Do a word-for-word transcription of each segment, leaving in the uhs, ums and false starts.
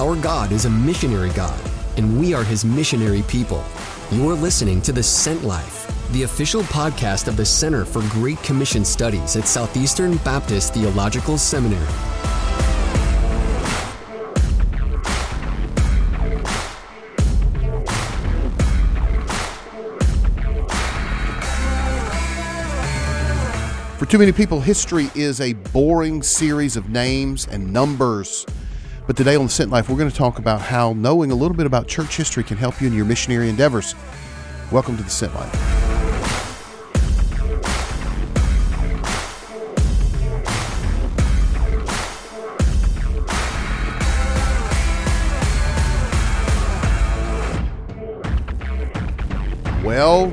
Our God is a missionary God, and we are His missionary people. You're listening to The Sent Life, the official podcast of the Center for Great Commission Studies at Southeastern Baptist Theological Seminary. For too many people, history is a boring series of names and numbers. But today on The Sent Life, we're going to talk about how knowing a little bit about church history can help you in your missionary endeavors. Welcome to The Sent Life. Well,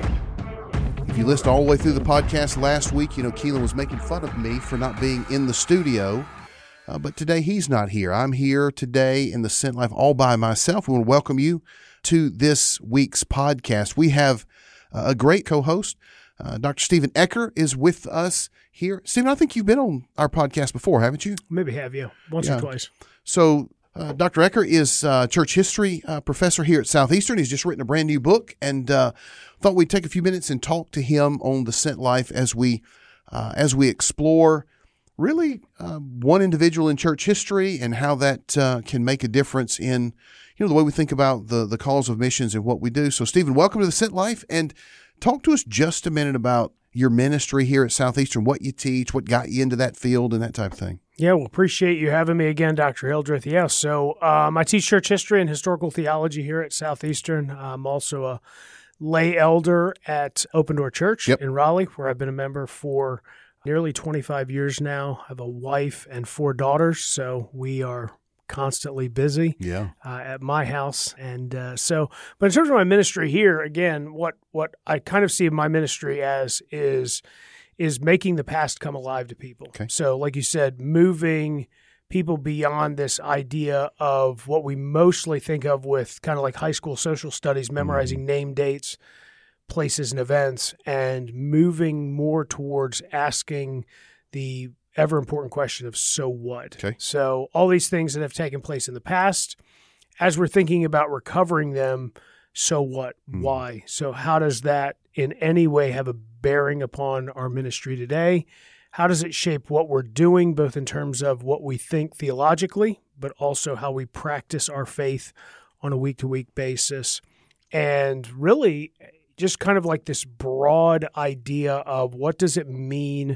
if you listened all the way through the podcast last week, you know Keelan was making fun of me for not being in the studio. Uh, but today he's not here. I'm here today in The Sent Life all by myself. We want to welcome you to this week's podcast. We have uh, a great co-host. Uh, Doctor Stephen Ecker is with us here. Stephen, I think you've been on our podcast before, haven't you? Maybe have you, once yeah. or twice. So uh, Doctor Ecker is a church history uh, professor here at Southeastern. He's just written a brand new book, and uh, thought we'd take a few minutes and talk to him on The Sent Life as we uh, as we explore really uh, one individual in church history and how that uh, can make a difference in you know the way we think about the the cause of missions and what we do. So, Stephen, welcome to The Sent Life, and talk to us just a minute about your ministry here at Southeastern, what you teach, what got you into that field, and that type of thing. Yeah, well, appreciate you having me again, Doctor Hildreth. Yeah, so um, I teach church history and historical theology here at Southeastern. I'm also a lay elder at Open Door Church yep. in Raleigh, where I've been a member for nearly twenty-five years now. I have a wife and four daughters, so we are constantly busy yeah. uh, at my house. And uh, so, but in terms of my ministry here, again, what what I kind of see my ministry as is is making the past come alive to people. Okay. So, like you said, moving people beyond this idea of what we mostly think of with kind of like high school social studies, memorizing mm-hmm. name, dates, places, and events, and moving more towards asking the ever important question of so what? Okay. So all these things that have taken place in the past, as we're thinking about recovering them, so what? Mm. Why? So how does that in any way have a bearing upon our ministry today? How does it shape what we're doing, both in terms of what we think theologically, but also how we practice our faith on a week-to-week basis? And really just kind of like this broad idea of what does it mean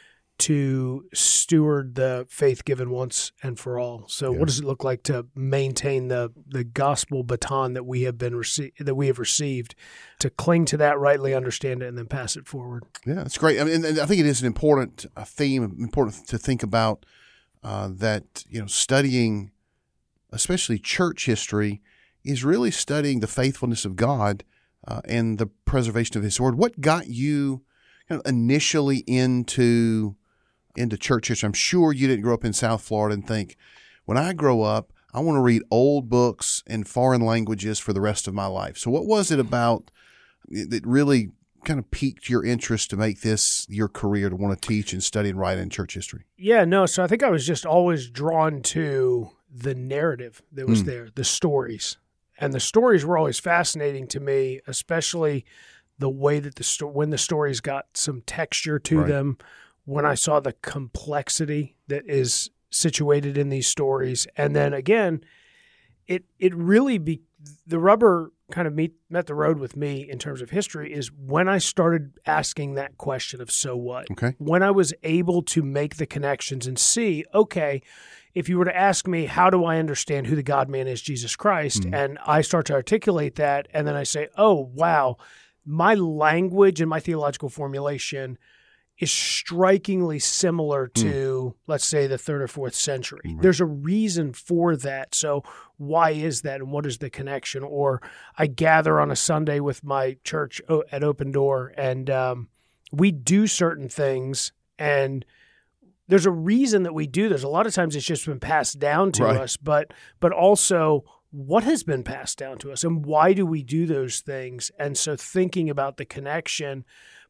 to steward the faith given once and for all. So yeah. what does it look like to maintain the the gospel baton that we have been rece- that we have received, to cling to that, rightly understand it, and then pass it forward? Yeah, that's great. I mean, and I think it is an important uh, theme, important to think about uh, that, you know, studying, especially church history, is really studying the faithfulness of God uh, and the preservation of His Word. What got you kind of initially into into church history? I'm sure you didn't grow up in South Florida and think, when I grow up, I want to read old books in foreign languages for the rest of my life. So what was it about that really kind of piqued your interest to make this your career, to want to teach and study and write in church history? Yeah, no, so I think I was just always drawn to the narrative that was mm. there, the stories. And the stories were always fascinating to me, especially the way that the sto- when the stories got some texture to right. them, when I saw the complexity that is situated in these stories. And then again, it it really be the rubber kind of meet, met the road with me in terms of history is when I started asking that question of so what? Okay. When I was able to make the connections and see, okay, if you were to ask me, how do I understand who the God-man is, Jesus Christ? Mm-hmm. And I start to articulate that, and then I say, oh, wow, my language and my theological formulation is strikingly similar to, mm. let's say, the third or fourth century. Mm-hmm. There's a reason for that. So why is that, and what is the connection? Or I gather on a Sunday with my church at Open Door, and um, we do certain things, and there's a reason that we do this. A lot of times it's just been passed down to right. us, but but also what has been passed down to us, and why do we do those things? And so thinking about the connection,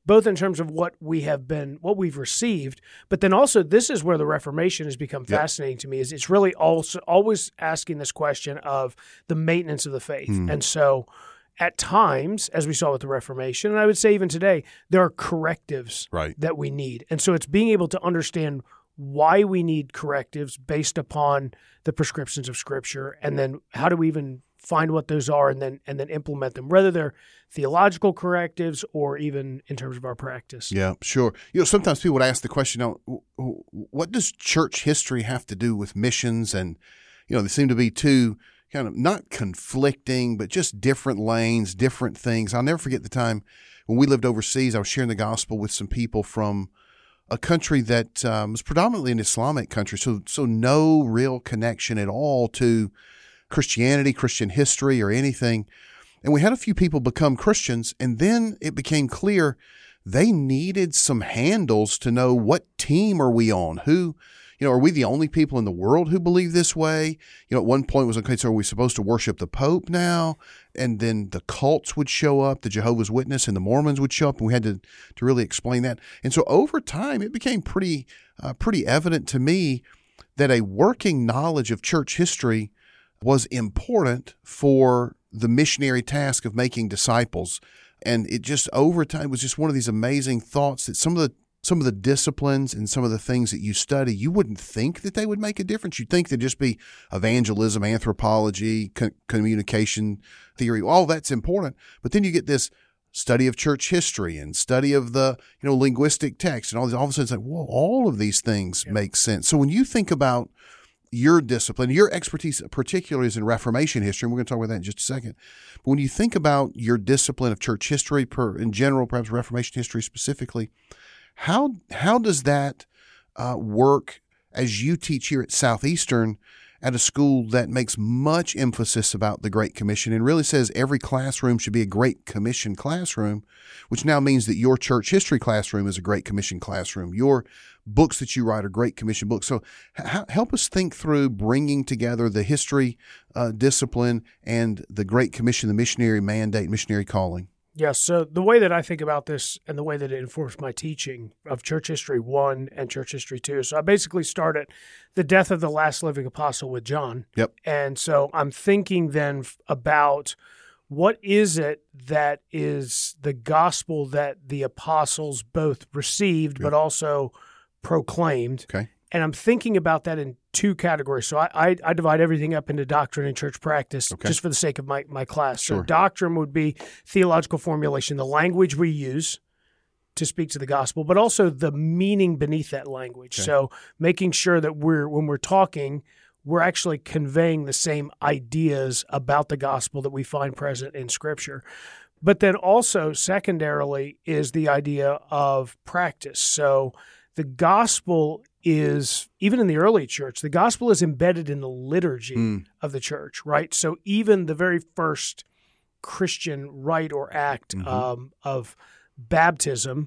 both in terms of what we have been, what we've received, but then also this is where the Reformation has become Yep. fascinating to me. Is it's really also always asking this question of the maintenance of the faith, Mm. and so at times, as we saw with the Reformation, and I would say even today, there are correctives Right. that we need, and so it's being able to understand why we need correctives based upon the prescriptions of Scripture, and then how do we even find what those are and then and then implement them, whether they're theological correctives or even in terms of our practice. Yeah, sure. You know, sometimes people would ask the question, now, what does church history have to do with missions? And, you know, they seem to be two kind of not conflicting, but just different lanes, different things. I'll never forget the time when we lived overseas, I was sharing the gospel with some people from a country that um, was predominantly an Islamic country, so so no real connection at all to Christianity, Christian history, or anything. And we had a few people become Christians, and then it became clear they needed some handles to know what team are we on, who, you know, are we the only people in the world who believe this way? You know, at one point it was, okay, so are we supposed to worship the Pope now? And then the cults would show up, the Jehovah's Witness and the Mormons would show up, and we had to, to really explain that. And so over time, it became pretty, uh, pretty evident to me that a working knowledge of church history was important for the missionary task of making disciples. And it just over time was just one of these amazing thoughts that some of the some of the disciplines and some of the things that you study, you wouldn't think that they would make a difference. You'd think they'd just be evangelism, anthropology, co- communication theory. All that's important. But then you get this study of church history and study of the, you know, linguistic text and all these, all of a sudden it's like, whoa, all of these things yeah. make sense. So when you think about your discipline, your expertise particularly is in Reformation history, and we're going to talk about that in just a second. But when you think about your discipline of church history per, in general, perhaps Reformation history specifically, how how does that uh, work as you teach here at Southeastern at a school that makes much emphasis about the Great Commission and really says every classroom should be a Great Commission classroom, which now means that your church history classroom is a Great Commission classroom. Your books that you write are Great Commission books. So h- help us think through bringing together the history uh, discipline and the Great Commission, the missionary mandate, missionary calling. Yes. So the way that I think about this and the way that it informs my teaching of Church History one and Church History two. So I basically start at the death of the last living apostle with John. Yep. And so I'm thinking then about what is it that is the gospel that the apostles both received, Yep. but also proclaimed. Okay. And I'm thinking about that in two categories. So I, I, I divide everything up into doctrine and church practice Okay. just for the sake of my, my class. Sure. So doctrine would be theological formulation, the language we use to speak to the gospel, but also the meaning beneath that language. Okay. So making sure that we're when we're talking, we're actually conveying the same ideas about the gospel that we find present in Scripture. But then also secondarily is the idea of practice. So the gospel is, even in the early church, the gospel is embedded in the liturgy Mm. of the church, right? So even the very first Christian rite or act Mhm. um, of baptism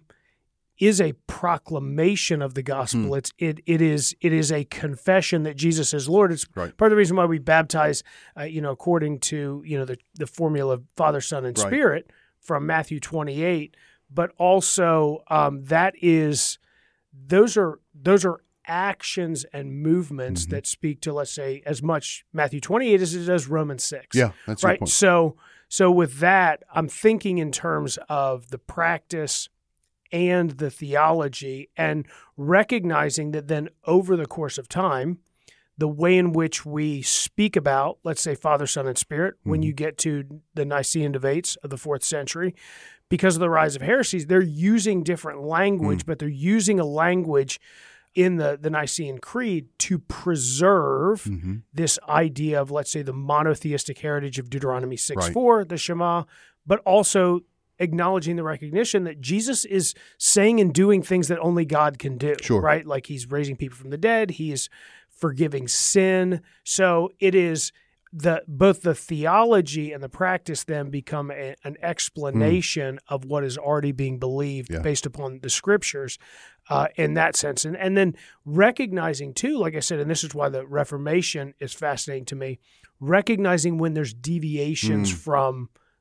is a proclamation of the gospel. Mm. It's it it is it is a confession that Jesus is Lord. It's Right. part of the reason why we baptize, uh, you know, according to you know the the formula of Father, Son, and Right. Spirit from Matthew twenty-eight. But also um, that is those are those are actions and movements Mhm. that speak to, let's say, as much Matthew twenty-eight as it does Romans six. Yeah, that's a good right. point. So so with that, I'm thinking in terms of the practice and the theology, and recognizing that then over the course of time, the way in which we speak about, let's say, Father, Son, and Spirit, when Mhm. you get to the Nicene debates of the fourth century, because of the rise of heresies, they're using different language, Mm. but they're using a language in the, the Nicene Creed to preserve Mhm. this idea of, let's say, the monotheistic heritage of Deuteronomy six Right. four, the Shema, but also acknowledging the recognition that Jesus is saying and doing things that only God can do, Sure. right? Like he's raising people from the dead, he is forgiving sin. So it is the both the theology and the practice then become a, an explanation of what is already being believed Yeah. based upon the scriptures uh, in that sense. And, and then recognizing too, like I said, and this is why the Reformation is fascinating to me, recognizing when there's deviations Mm. from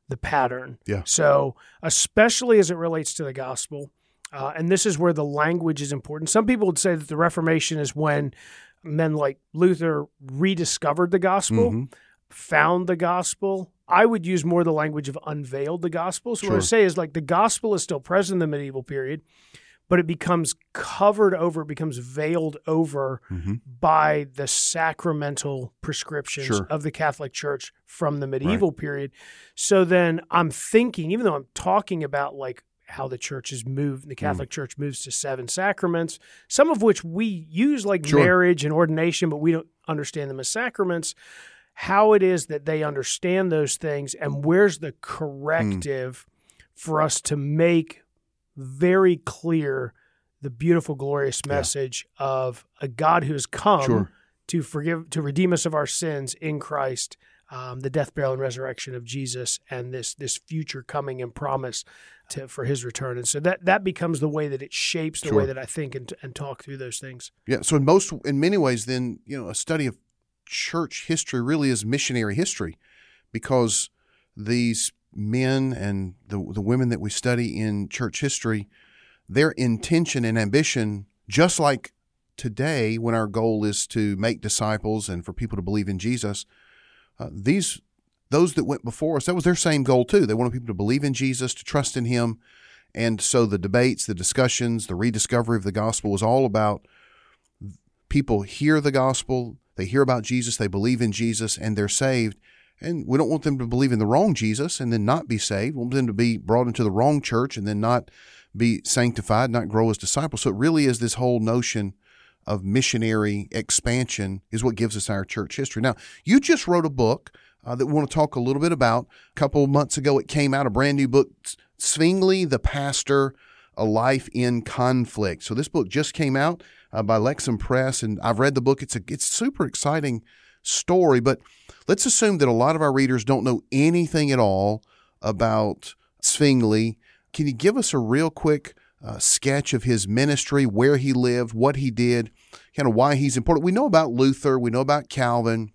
the pattern. Yeah. So especially as it relates to the gospel, uh, and this is where the language is important. Some people would say that the Reformation is when men like Luther rediscovered the gospel, Mm-hmm. found the gospel. I would use more the language of unveiled the gospel. So Sure. what I would say is like the gospel is still present in the medieval period, but it becomes covered over, it becomes veiled over Mm-hmm. by the sacramental prescriptions Sure. of the Catholic Church from the medieval period. So then I'm thinking, even though I'm talking about like how the church has moved, the Catholic Mm. Church moves to seven sacraments, some of which we use like Sure. marriage and ordination, but we don't understand them as sacraments, how it is that they understand those things and where's the corrective Mm. for us to make very clear the beautiful, glorious message yeah. of a God who has come Sure. to forgive, to redeem us of our sins in Christ, um, the death, burial, and resurrection of Jesus, and this this future coming and promise to, for His return. And so that that becomes the way that it shapes the Sure. way that I think and, and talk through those things. Yeah. So in most, in many ways, then you know, a study of church history really is missionary history, because these men and the the women that we study in church history, their intention and ambition, just like today when our goal is to make disciples and for people to believe in Jesus, uh, these those that went before us, that was their same goal too. They wanted people to believe in Jesus, to trust in Him. And so the debates, the discussions, the rediscovery of the gospel was all about people hear the gospel, they hear about Jesus, they believe in Jesus, and they're saved. And we don't want them to believe in the wrong Jesus and then not be saved. We want them to be brought into the wrong church and then not be sanctified, not grow as disciples. So it really is this whole notion of missionary expansion is what gives us our church history. Now, you just wrote a book uh, that we want to talk a little bit about. A couple of months ago, it came out, a brand new book, Zwingli the Pastor, A Life in Conflict. So this book just came out uh, by Lexham Press, and I've read the book. It's a it's super exciting story, but let's assume that a lot of our readers don't know anything at all about Zwingli. Can you give us a real quick uh, sketch of his ministry, where he lived, what he did, kind of why he's important? We know about Luther, we know about Calvin.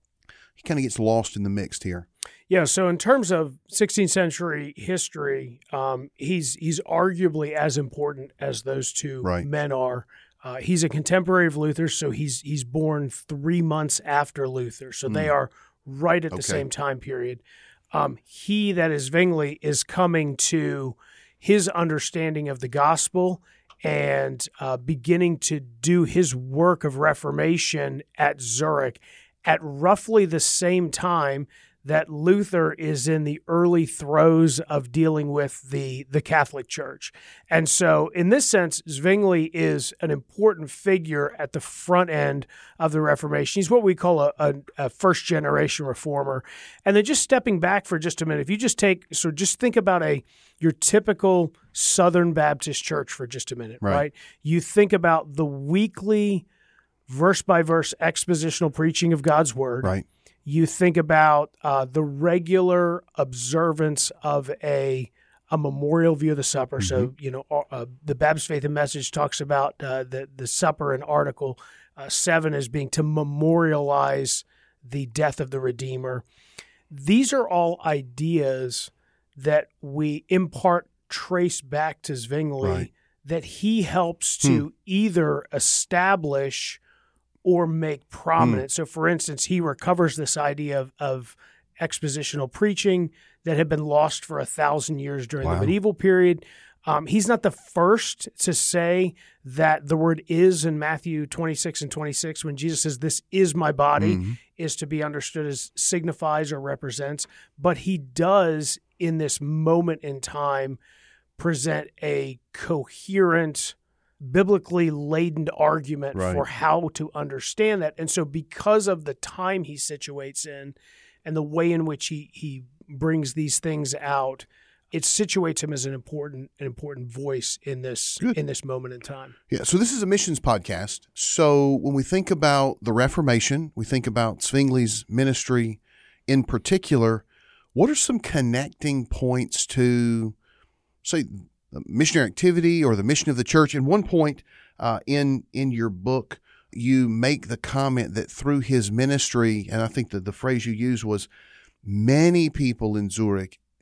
He kind of gets lost in the mix here. Yeah, so in terms of sixteenth century history, um, he's he's arguably as important as those two Right. men are. Uh, he's a contemporary of Luther, so he's he's born three months after Luther. So they Mm. are right at the Okay. same time period. Um, he, that is Zwingli, is coming to his understanding of the gospel and uh, beginning to do his work of reformation at Zurich at roughly the same time that Luther is in the early throes of dealing with the, the Catholic Church. And so in this sense, Zwingli is an important figure at the front end of the Reformation. He's what we call a, a, a first-generation reformer. And then just stepping back for just a minute, if you just take, so just think about a your typical Southern Baptist church for just a minute, Right. right? You think about the weekly verse-by-verse expositional preaching of God's Word. Right. You think about uh, the regular observance of a a memorial view of the supper. So, you know, uh, the Baptist Faith and Message talks about uh, the the supper in Article uh, seven as being to memorialize the death of the Redeemer. These are all ideas that we in part trace back to Zwingli, Right. that he helps to either establish or make prominent. So, for instance, he recovers this idea of, of expositional preaching that had been lost for a thousand years during Wow. the medieval period. Um, he's not the first to say that the word is in Matthew twenty-six and twenty-six, when Jesus says, "This is my body," Mhm. is to be understood as signifies or represents. But he does, in this moment in time, present a coherent, biblically laden argument Right. for how to understand that. And so because of the time he situates in and the way in which he, he brings these things out, it situates him as an important an important voice in this Good. in this moment in time. Yeah, so this is a missions podcast. So when we think about the Reformation, we think about Zwingli's ministry in particular, what are some connecting points to, say, missionary activity or the mission of the church? And one point uh, in in your book, you make the comment that through his ministry, and I think that the phrase you used was, many people in Zurich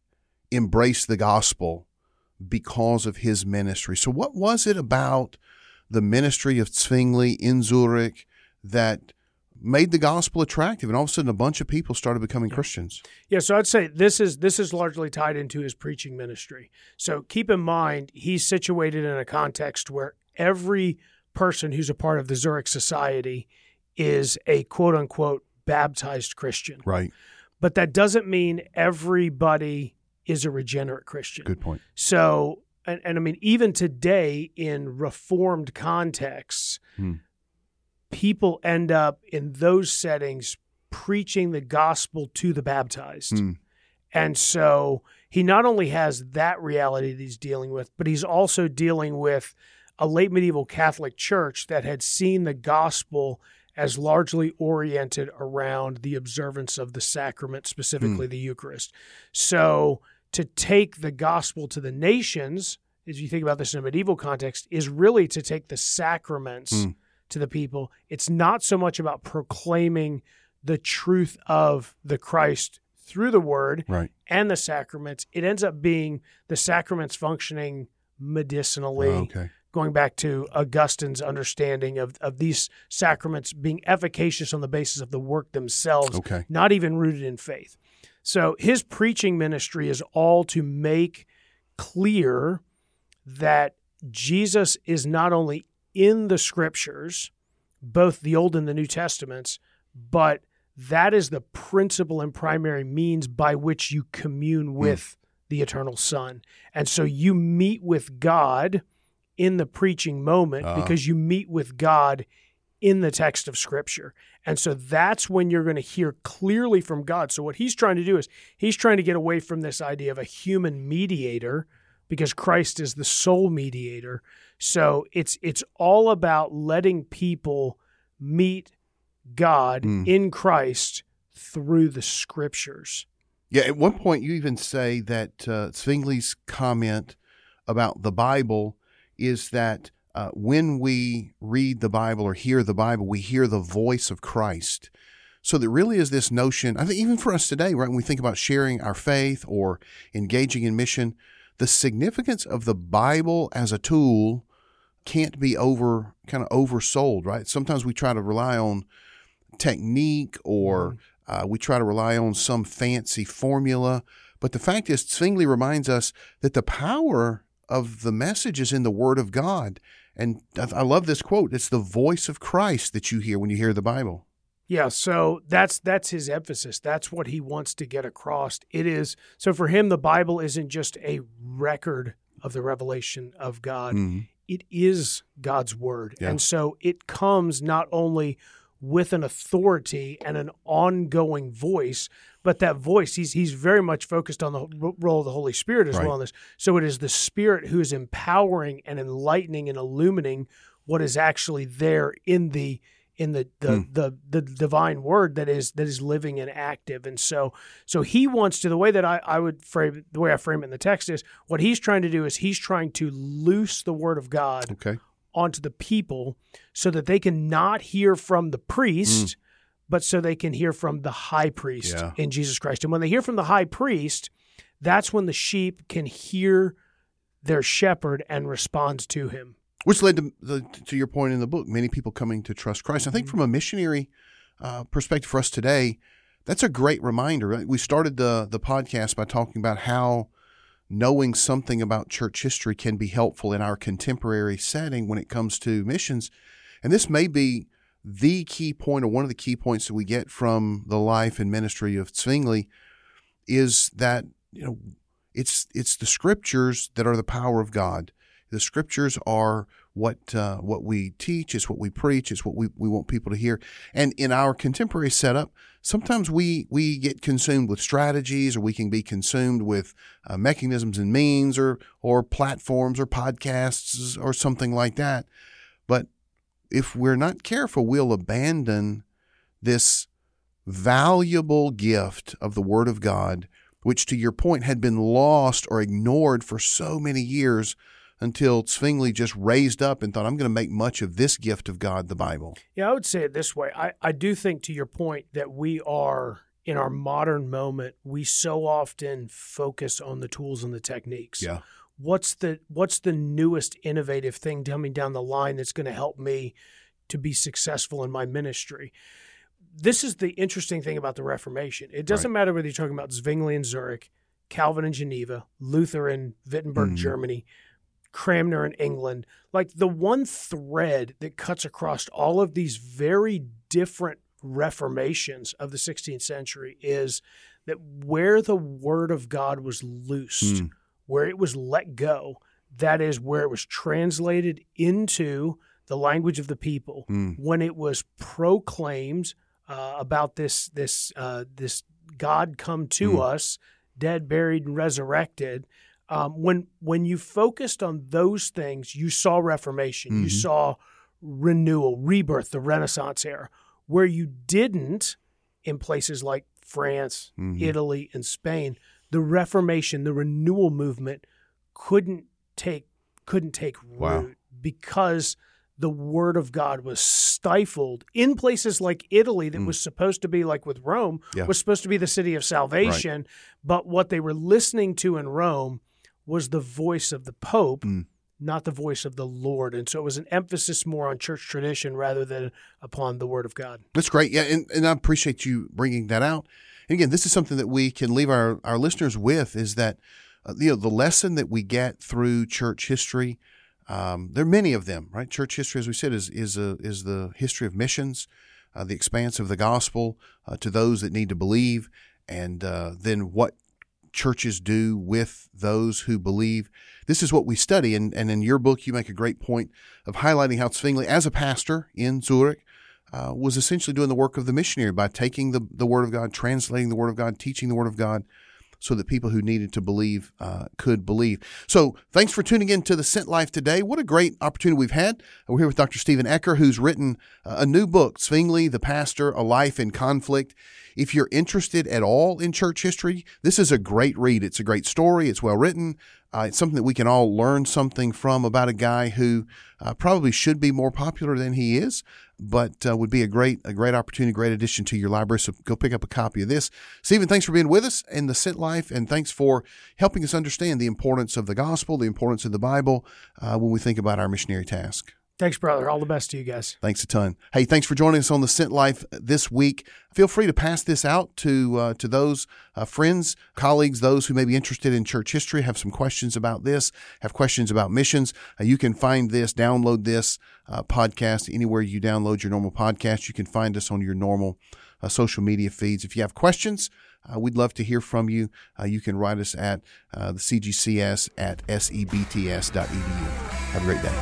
embraced the gospel because of his ministry. So what was it about the ministry of Zwingli in Zurich that made the gospel attractive, and all of a sudden a bunch of people started becoming Christians? Yeah, so I'd say this is this is largely tied into his preaching ministry. So keep in mind, he's situated in a context where every person who's a part of the Zurich Society is a quote-unquote baptized Christian. Right. But that doesn't mean everybody is a regenerate Christian. Good point. So, and, and I mean, even today in Reformed contexts, Hmm. people end up in those settings preaching the gospel to the baptized. Hmm. And so he not only has that reality that he's dealing with, but he's also dealing with a late medieval Catholic church that had seen the gospel as largely oriented around the observance of the sacrament, specifically Hmm. the Eucharist. So to take the gospel to the nations, as you think about this in a medieval context, is really to take the sacraments Hmm. to the people. It's not so much about proclaiming the truth of the Christ through the word Right. and the sacraments. It ends up being the sacraments functioning medicinally, Oh, okay. going back to Augustine's understanding of, of these sacraments being efficacious on the basis of the work themselves, Okay. not even rooted in faith. So his preaching ministry is all to make clear that Jesus is not only in the scriptures, both the Old and the New Testaments, but that is the principal and primary means by which you commune with mm. the eternal Son. And so you meet with God in the preaching moment uh-huh. because you meet with God in the text of Scripture. And so that's when you're going to hear clearly from God. So what he's trying to do is he's trying to get away from this idea of a human mediator, because Christ is the sole mediator. So it's it's all about letting people meet God mm. in Christ through the Scriptures. Yeah, at one point you even say that uh, Zwingli's comment about the Bible is that uh, when we read the Bible or hear the Bible, we hear the voice of Christ. So there really is this notion, I think even for us today, right, when we think about sharing our faith or engaging in mission, the significance of the Bible as a tool can't be over kind of oversold, right? Sometimes we try to rely on technique or mm. uh, we try to rely on some fancy formula. But the fact is, Zwingli reminds us that the power of the message is in the Word of God. And I love this quote. It's the voice of Christ that you hear when you hear the Bible. Yeah, so that's that's his emphasis. That's what he wants to get across. It is so for him, the Bible isn't just a record of the revelation of God. Mm-hmm. It is God's word. Yeah. And so it comes not only with an authority and an ongoing voice, but that voice, he's he's very much focused on the role of the Holy Spirit as right. well in this. So it is the Spirit who is empowering and enlightening and illumining what is actually there in the in the the, mm. the the divine word that is that is living and active. And so so he wants to, the way that I, I would frame the way I frame it in the text is what he's trying to do is he's trying to loose the word of God okay. onto the people so that they can not hear from the priest, mm. but so they can hear from the high priest yeah. in Jesus Christ. And when they hear from the high priest, that's when the sheep can hear their shepherd and respond to him. Which led to the, to your point in the book, many people coming to trust Christ. I think from a missionary uh, perspective for us today, that's a great reminder. Right? We started the the podcast by talking about how knowing something about church history can be helpful in our contemporary setting when it comes to missions. And this may be the key point, or one of the key points that we get from the life and ministry of Zwingli, is that you know it's it's the Scriptures that are the power of God. The Scriptures are what uh, what we teach, it's what we preach, it's what we, we want people to hear. And in our contemporary setup, sometimes we we get consumed with strategies, or we can be consumed with uh, mechanisms and means, or or platforms or podcasts or something like that. But if we're not careful, we'll abandon this valuable gift of the Word of God, which, to your point, had been lost or ignored for so many years, until Zwingli just raised up and thought, I'm going to make much of this gift of God, the Bible. Yeah, I would say it this way. I, I do think, to your point, that we are in our modern moment, we so often focus on the tools and the techniques. Yeah. What's the what's the newest innovative thing coming down the line that's going to help me to be successful in my ministry? This is the interesting thing about the Reformation. It doesn't right. matter whether you're talking about Zwingli in Zurich, Calvin in Geneva, Luther in Wittenberg, mm-hmm. Germany, Cranmer in England. Like, the one thread that cuts across all of these very different reformations of the sixteenth century is that where the Word of God was loosed, mm. where it was let go, that is where it was translated into the language of the people. Mm. When it was proclaimed uh, about this this uh, this God come to mm. us, dead, buried, and resurrected. Um, when when you focused on those things, you saw Reformation, mm-hmm. you saw renewal, rebirth, the Renaissance era. Where you didn't, in places like France, mm-hmm. Italy, and Spain, the Reformation, the renewal movement couldn't take couldn't take root wow. because the Word of God was stifled in places like Italy that mm. was supposed to be, like with Rome, yeah. was supposed to be the city of salvation. Right. But what they were listening to in Rome was the voice of the Pope, mm. not the voice of the Lord. And so it was an emphasis more on church tradition rather than upon the Word of God. That's great. Yeah, and, and I appreciate you bringing that out. And again, this is something that we can leave our, our listeners with, is that uh, you know, the lesson that we get through church history. Um, there are many of them, right? Church history, as we said, is is a, is the history of missions, uh, the expanse of the gospel uh, to those that need to believe, and uh, then what churches do with those who believe. This is what we study, and, and in your book, you make a great point of highlighting how Zwingli, as a pastor in Zurich, uh, was essentially doing the work of the missionary by taking the, the Word of God, translating the Word of God, teaching the Word of God, so that people who needed to believe uh, could believe. So thanks for tuning in to The Sent Life today. What a great opportunity we've had. We're here with Doctor Stephen Ecker, who's written a new book, Zwingli, the Pastor, A Life in Conflict. If you're interested at all in church history, this is a great read. It's a great story. It's well written. Uh, it's something that we can all learn something from about a guy who uh, probably should be more popular than he is, but uh, would be a great a great opportunity, great addition to your library. So go pick up a copy of this. Stephen, thanks for being with us in The Sent Life, and thanks for helping us understand the importance of the gospel, the importance of the Bible uh, when we think about our missionary task. Thanks, brother. All the best to you guys. Thanks a ton. Hey, thanks for joining us on The Sent Life this week. Feel free to pass this out to uh, to those uh, friends, colleagues, those who may be interested in church history, have some questions about this, have questions about missions. Uh, you can find this, download this uh, podcast anywhere you download your normal podcast. You can find us on your normal uh, social media feeds. If you have questions, Uh, we'd love to hear from you. Uh, you can write us at uh, the C G C S at S E B T S dot E D U. Have a great day.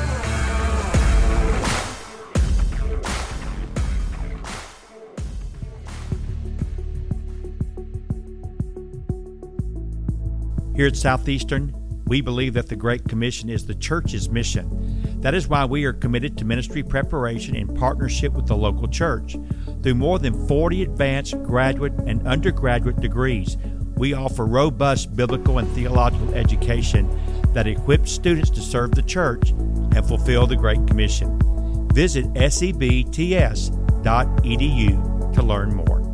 Here at Southeastern, we believe that the Great Commission is the church's mission. That is why we are committed to ministry preparation in partnership with the local church. Through more than forty advanced graduate and undergraduate degrees, we offer robust biblical and theological education that equips students to serve the church and fulfill the Great Commission. Visit S E B T S dot E D U to learn more.